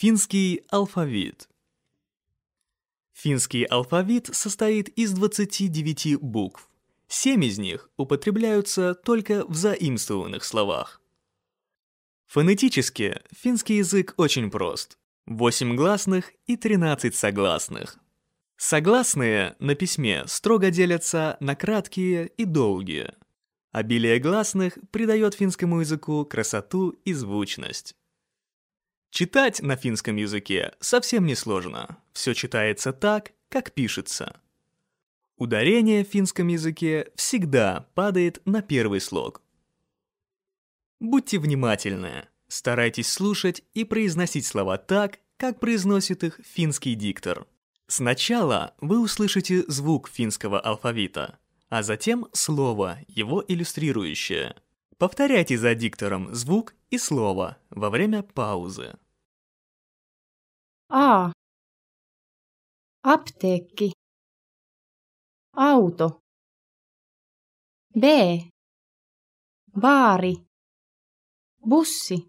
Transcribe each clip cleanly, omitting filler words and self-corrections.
Финский алфавит. Финский алфавит состоит из 29 букв. 7 из них употребляются только в заимствованных словах. Фонетически финский язык очень прост. 8 гласных и 13 согласных. Согласные на письме строго делятся на краткие и долгие. Обилие гласных придает финскому языку красоту и звучность. Читать на финском языке совсем не сложно. Все читается так, как пишется. Ударение в финском языке всегда падает на первый слог. Будьте внимательны, старайтесь слушать и произносить слова так, как произносит их финский диктор. Сначала вы услышите звук финского алфавита, а затем слово, его иллюстрирующее. Повторяйте за диктором звук и слово во время паузы. A. Apteekki. Auto. B. Baari. Bussi.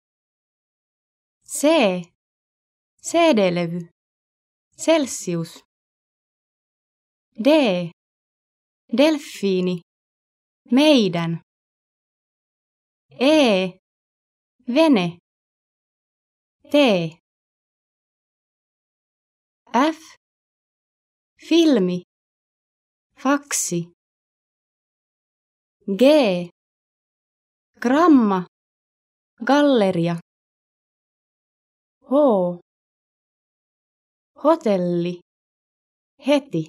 C. CD-levy. Celsius. D. Delfiini. Meidän. E. Vene. T. F. Filmi. Faksi. G. Gramma. Galleria. H. Hotelli. Heti.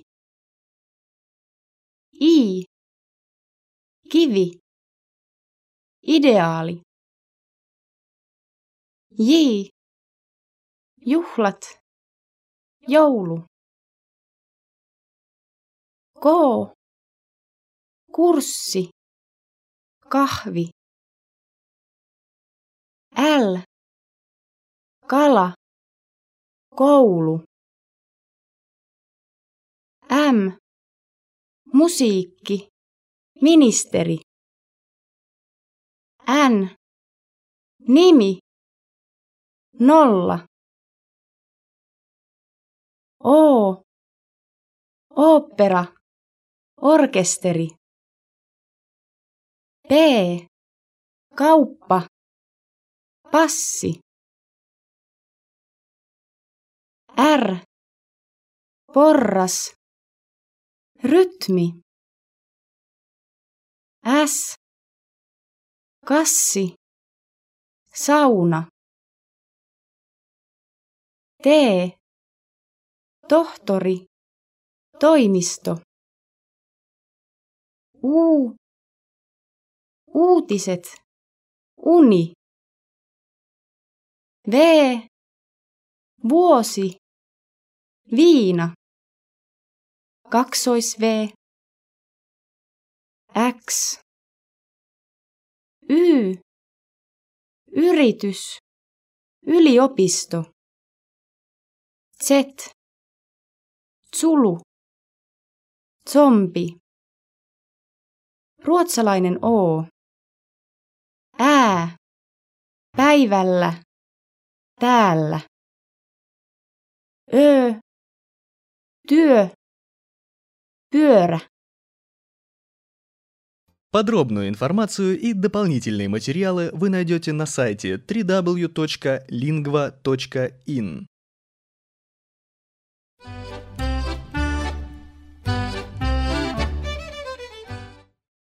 I. Kivi. Ideaali. J. Juhlat. Joulu. K. Kurssi. Kahvi. L. Kala. Koulu. M. Musiikki. Ministeri. N. Nimi. Nolla. O. Ooppera. Orkesteri. P. Kauppa. Passi. R. Porras. Rytmi. S. Kassi. Sauna. T. Tohtori. Toimisto. U. Uutiset. Uni. V. Vuosi. Viina. V. X. Y. Yritys. Yliopisto. Z. Zulu. Zombi. Ruotsalainen O. Ää. Päivällä. Täällä. Ö. Työ. Pyörä. Подробную информацию и дополнительные материалы вы найдете на сайте www.lingva.in.